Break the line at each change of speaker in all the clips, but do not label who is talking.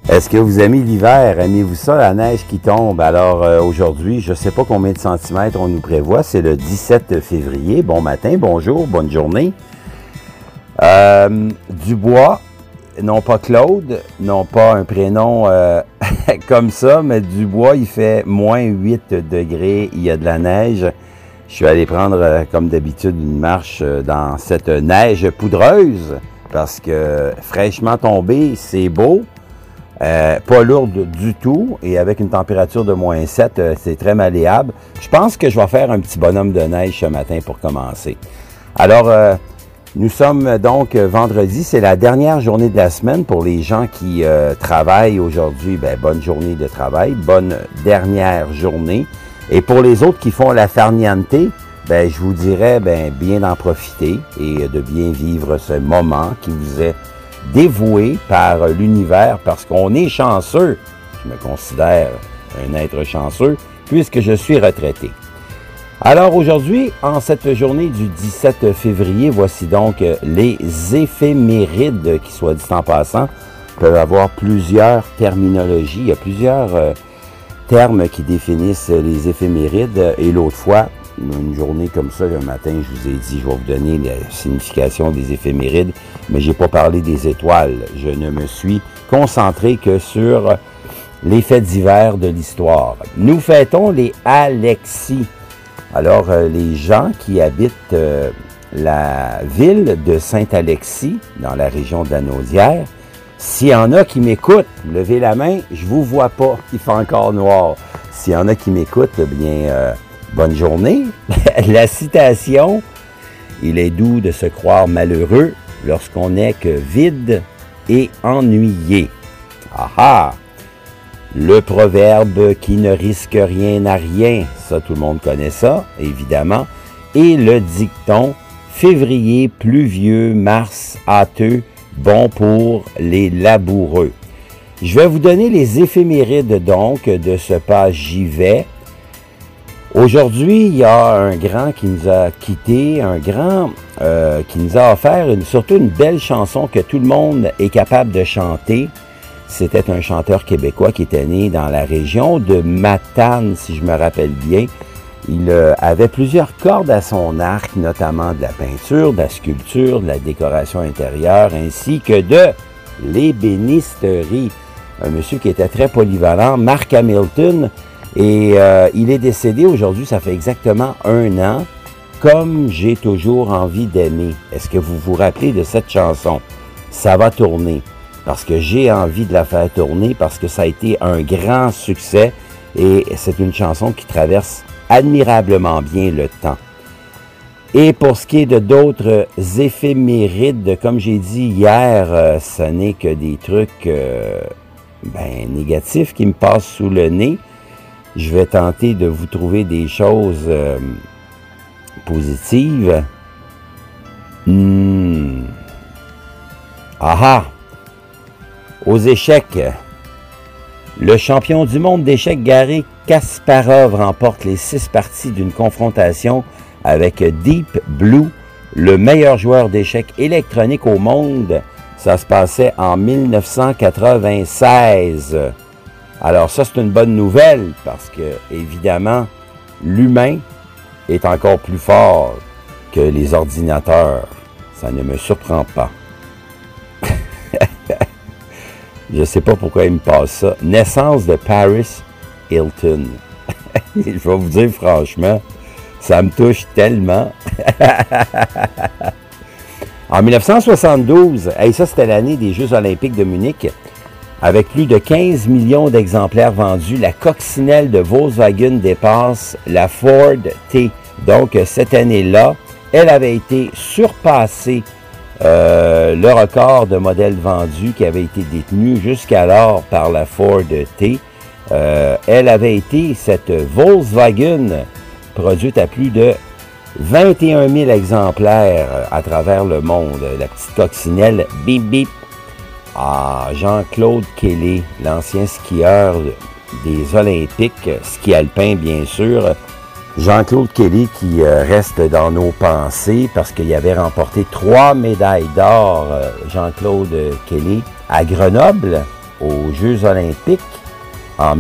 Est-ce que vous aimez l'hiver? Aimez-vous ça, la neige qui tombe? Alors aujourd'hui, je ne sais pas combien de centimètres on nous prévoit. C'est le 17 février. Bon matin, bonjour, bonne journée. Dubois, non pas Claude, non pas un prénom comme ça, mais Dubois, il fait moins 8 degrés, il y a de la neige. Je suis allé prendre, comme d'habitude, une marche dans cette neige poudreuse parce que fraîchement tombée, c'est beau. Pas lourde du tout et avec une température de moins 7, c'est très malléable. Je pense que je vais faire un petit bonhomme de neige ce matin pour commencer. Alors, nous sommes donc vendredi, c'est la dernière journée de la semaine pour les gens qui travaillent aujourd'hui. Ben, bonne journée de travail, bonne dernière journée. Et pour les autres qui font la farniente, ben, je vous dirais bien d'en profiter et de bien vivre ce moment qui vous est dévoué par l'univers parce qu'on est chanceux. Je me considère un être chanceux puisque je suis retraité. Alors aujourd'hui, en cette journée du 17 février, voici donc les éphémérides qui, soit dit en passant, peuvent avoir plusieurs terminologies. Il y a plusieurs termes qui définissent les éphémérides et l'autre fois, une journée comme ça, le matin, je vous ai dit, je vais vous donner la signification des éphémérides, mais j'ai pas parlé des étoiles. Je ne me suis concentré que sur les faits divers de l'histoire. Nous fêtons les Alexies. Alors, les gens qui habitent la ville de Saint-Alexis, dans la région de la Naudière, s'il y en a qui m'écoutent, levez la main, je vous vois pas, il fait encore noir. S'il y en a qui m'écoutent, bien... bonne journée. La citation, il est doux de se croire malheureux lorsqu'on n'est que vide et ennuyé. Ah ah! Le proverbe qui ne risque rien n'a rien, ça tout le monde connaît ça, évidemment. Et le dicton, février pluvieux, mars hâteux, bon pour les laboureux. Je vais vous donner les éphémérides donc de ce pas j'y vais. Aujourd'hui, il y a un grand qui nous a quittés, un grand qui nous a offert surtout une belle chanson que tout le monde est capable de chanter. C'était un chanteur québécois qui était né dans la région de Matane, si je me rappelle bien. Il avait plusieurs cordes à son arc, notamment de la peinture, de la sculpture, de la décoration intérieure, ainsi que de l'ébénisterie. Un monsieur qui était très polyvalent, Mark Hamilton. Et il est décédé aujourd'hui, ça fait exactement 1 an, comme j'ai toujours envie d'aimer. Est-ce que vous vous rappelez de cette chanson? Ça va tourner, parce que j'ai envie de la faire tourner, parce que ça a été un grand succès, et c'est une chanson qui traverse admirablement bien le temps. Et pour ce qui est de d'autres éphémérides, comme j'ai dit hier, ce n'est que des trucs négatifs qui me passent sous le nez. Je vais tenter de vous trouver des choses positives. Ah! Aux échecs, le champion du monde d'échecs Garry Kasparov remporte les 6 parties d'une confrontation avec Deep Blue, le meilleur joueur d'échecs électronique au monde. Ça se passait en 1996. Alors ça, c'est une bonne nouvelle parce que, évidemment, l'humain est encore plus fort que les ordinateurs. Ça ne me surprend pas. Je ne sais pas pourquoi il me passe ça. Naissance de Paris Hilton. Je vais vous dire franchement, ça me touche tellement. En 1972, ça c'était l'année des Jeux olympiques de Munich, avec plus de 15 millions d'exemplaires vendus, la coccinelle de Volkswagen dépasse la Ford T. Donc, cette année-là, elle avait été surpassée le record de modèles vendus qui avait été détenu jusqu'alors par la Ford T. Elle avait été, cette Volkswagen, produite à plus de 21 000 exemplaires à travers le monde. La petite coccinelle bip bip. Ah, Jean-Claude Kelly, l'ancien skieur des Olympiques, ski alpin bien sûr. Jean-Claude Kelly qui reste dans nos pensées parce qu'il avait remporté 3 médailles d'or, Jean-Claude Kelly, à Grenoble. aux Jeux olympiques en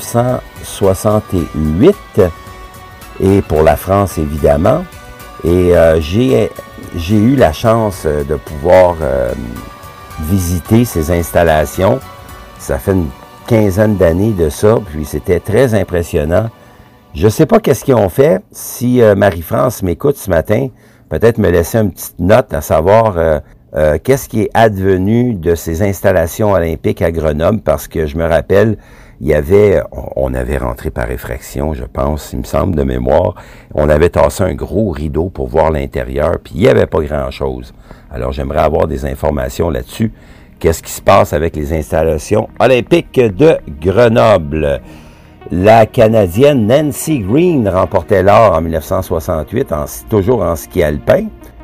1968, et pour la France, évidemment. Et j'ai eu la chance de pouvoir visiter ces installations. Ça fait une quinzaine d'années de ça, puis c'était très impressionnant. Je ne sais pas qu'est-ce qu'ils ont fait. Si Marie-France m'écoute ce matin, peut-être me laisser une petite note à savoir qu'est-ce qui est advenu de ces installations olympiques à Grenoble, parce que je me rappelle, on avait rentré par effraction, je pense, il me semble, de mémoire. On avait tassé un gros rideau pour voir l'intérieur, puis il n'y avait pas grand-chose. Alors, j'aimerais avoir des informations là-dessus. Qu'est-ce qui se passe avec les installations olympiques de Grenoble? La Canadienne Nancy Greene remportait l'or en 1968, toujours en ski alpin.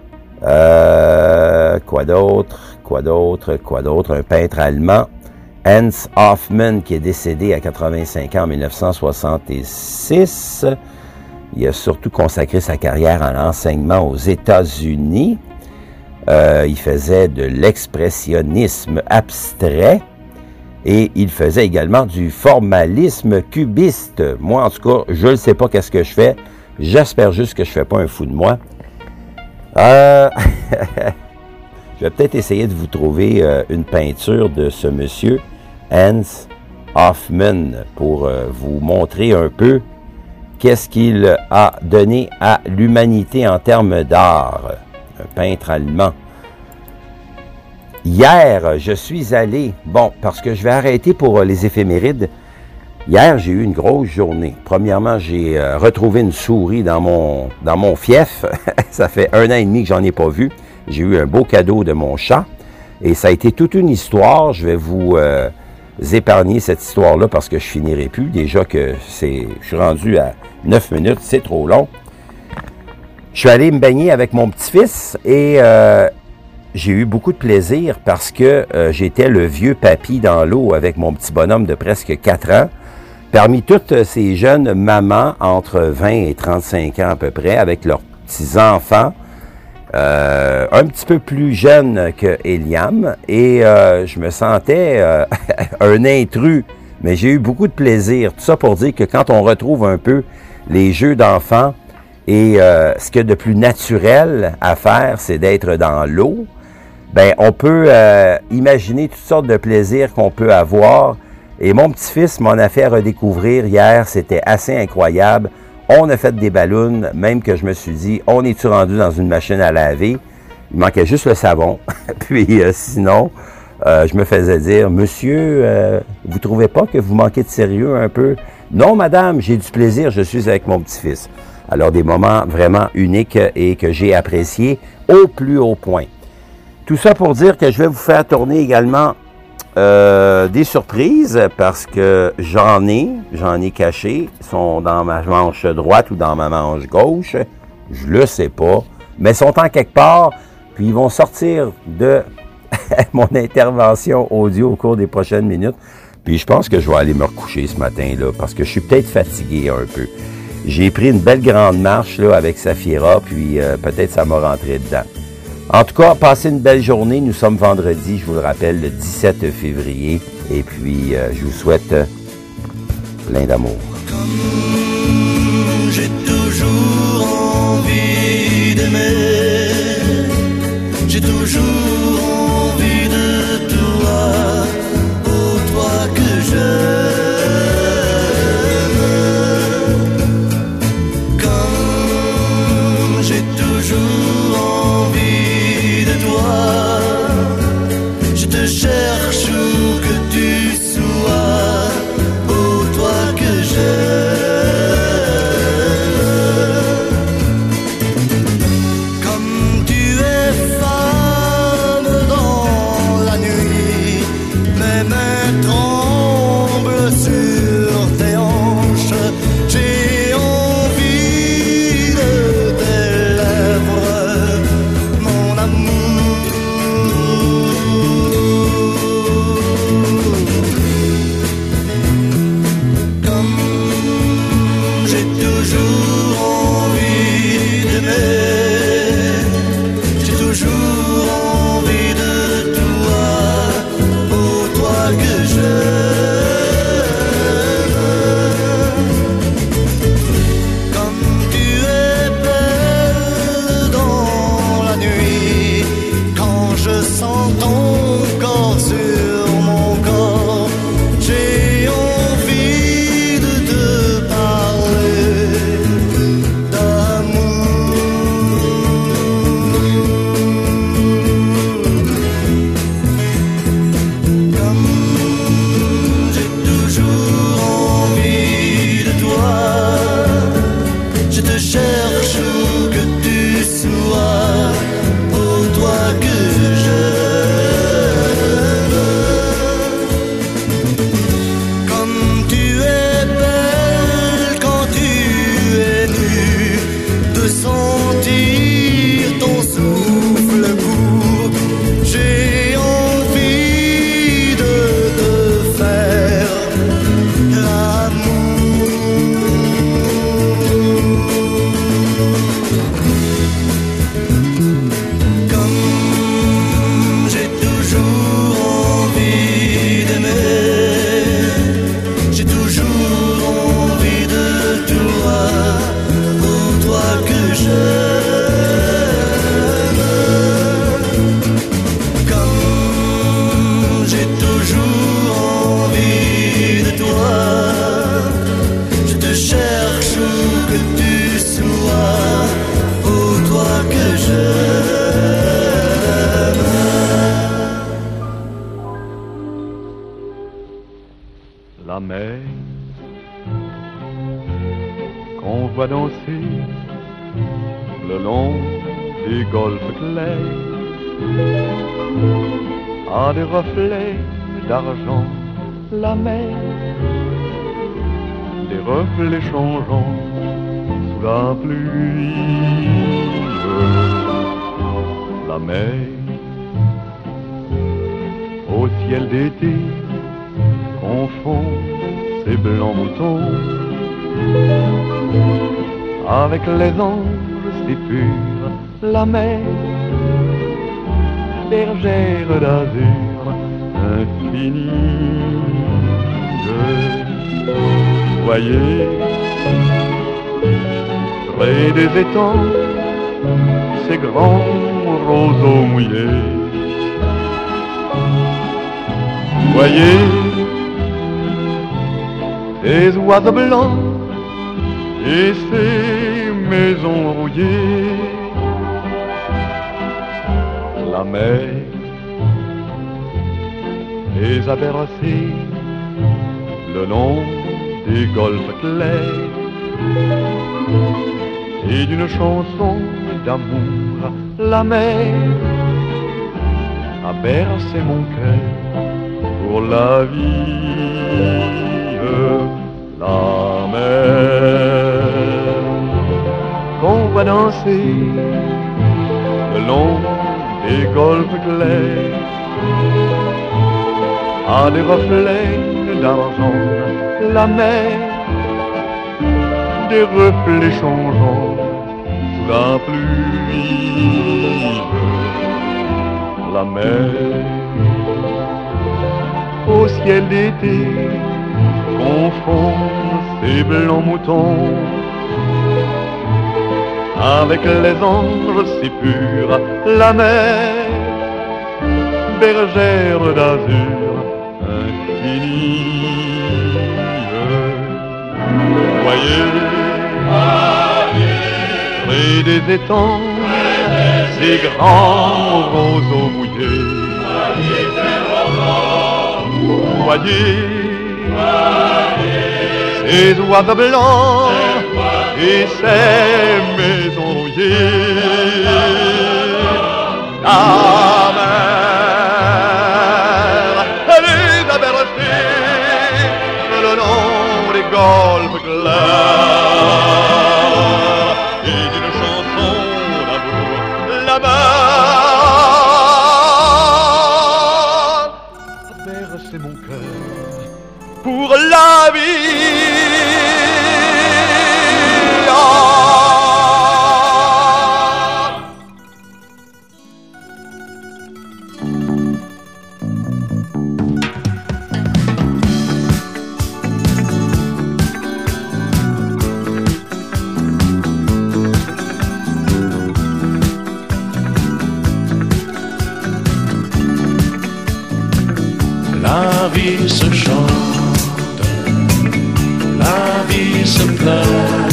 Quoi d'autre? Un peintre allemand, Hans Hofmann, qui est décédé à 85 ans en 1966. Il a surtout consacré sa carrière à l'enseignement aux États-Unis. Il faisait de l'expressionnisme abstrait et il faisait également du formalisme cubiste. Moi, en tout cas, je ne sais pas qu'est-ce que je fais. J'espère juste que je ne fais pas un fou de moi. Je vais peut-être essayer de vous trouver une peinture de ce monsieur, Hans Hofmann, pour vous montrer un peu qu'est-ce qu'il a donné à l'humanité en termes d'art. Un peintre allemand. Hier, je suis allé, parce que je vais arrêter pour les éphémérides. Hier, j'ai eu une grosse journée. Premièrement, j'ai retrouvé une souris dans mon fief. Ça fait 1 an et demi que j'en ai pas vu. J'ai eu un beau cadeau de mon chat. Et ça a été toute une histoire. Je vais vous épargner cette histoire-là parce que je finirai plus. Déjà que je suis rendu à 9 minutes, c'est trop long. Je suis allé me baigner avec mon petit-fils et j'ai eu beaucoup de plaisir parce que j'étais le vieux papy dans l'eau avec mon petit bonhomme de presque 4 ans. Parmi toutes ces jeunes mamans entre 20 et 35 ans à peu près, avec leurs petits-enfants, un petit peu plus jeunes que Eliam, et je me sentais un intrus, mais j'ai eu beaucoup de plaisir. Tout ça pour dire que quand on retrouve un peu les jeux d'enfants, et ce qu'il y a de plus naturel à faire, c'est d'être dans l'eau, on peut imaginer toutes sortes de plaisirs qu'on peut avoir. Et mon petit-fils m'en a fait redécouvrir hier, c'était assez incroyable. On a fait des ballons, même que je me suis dit, on est-tu rendu dans une machine à laver? Il manquait juste le savon. Puis sinon, je me faisais dire, monsieur, vous trouvez pas que vous manquez de sérieux un peu? Non, madame, j'ai du plaisir, je suis avec mon petit-fils. Alors, des moments vraiment uniques et que j'ai appréciés au plus haut point. Tout ça pour dire que je vais vous faire tourner également des surprises parce que j'en ai caché. Ils sont dans ma manche droite ou dans ma manche gauche. Je le sais pas. Mais ils sont en quelque part. Puis ils vont sortir de mon intervention audio au cours des prochaines minutes. Puis je pense que je vais aller me recoucher ce matin-là parce que je suis peut-être fatigué un peu. J'ai pris une belle grande marche là, avec Safira, puis peut-être ça m'a rentré dedans. En tout cas, passez une belle journée. Nous sommes vendredi, je vous le rappelle, le 17 février. Et puis, je vous souhaite plein d'amour.
Comme j'ai toujours envie d'aimer, j'ai toujours envie de toi, oh toi que j'aime. Cherche où que tu sois, oh toi que j'aime. Comme tu es femme
la mer qu'on voit danser le long des golfes clairs a des reflets d'argent, la mer, des reflets changeants sous la pluie. La mer au ciel d'été confond ses blancs moutons avec les anges si purs. La mer, bergère d'azur infinie. Voyez, près des étangs, ces grands roseaux mouillés. Voyez, ces oiseaux blancs et ces maisons rouillées. La mer les a bercés le long des golfes clairs et d'une chanson d'amour. La mer a bercé mon cœur pour la vie. La mer qu'on va danser le long des golfes clairs a des reflets d'argent. La mer, des reflets changeants sous la pluie. La mer au ciel d'été confond ses blancs moutons avec les anges si purs. La mer, bergère d'azur infinie. Voyez, près des étangs, ces grands roseaux mouillés. Voyez, ces oiseaux blancs et ces maisons rouillées. La mer, elle les a bercés le long des golfes clairs et d'une chanson d'amour. La mer a bercé mon cœur pour la vie.
La vie se chante, la vie se pleure,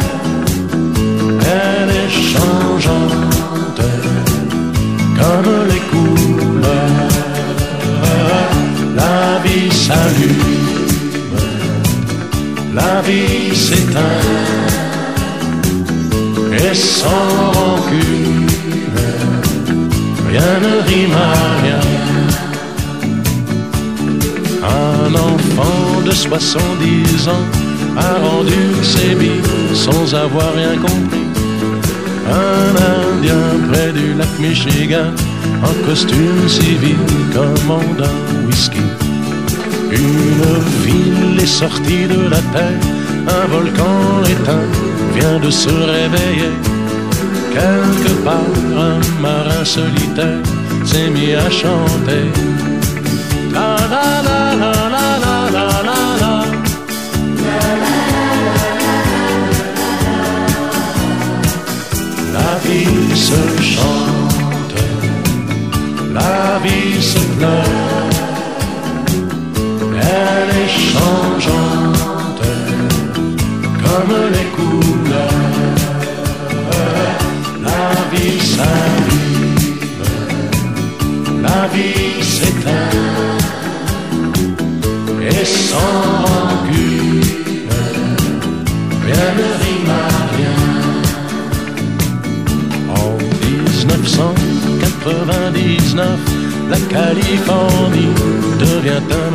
elle est changeante comme les couleurs. La vie s'allume, la vie s'éteint, et sans rancune, rien ne rime à rien. Un enfant de 70 ans a rendu ses billes sans avoir rien compris. Un Indien près du lac Michigan, en costume civil, commande un whisky. Une ville est sortie de la terre, un volcan éteint vient de se réveiller. Quelque part, un marin solitaire s'est mis à chanter. La la la la la la la la la. La vie se chante, la vie se pleure, elle est changeante comme les couleurs. La vie s'allume, la vie s'éteint,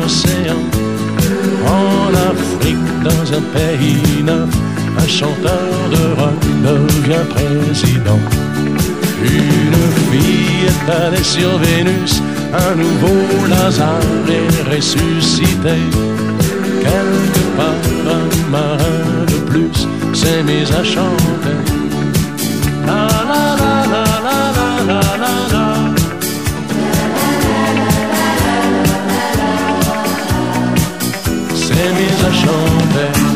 l'océan. En Afrique, dans un pays neuf, un chanteur de rock devient président. Une fille est allée sur Vénus, un nouveau Lazare est ressuscité. Quelque part, un marin de plus s'est mis à chanter. La la la la la la la la la. S'est mis à chanter.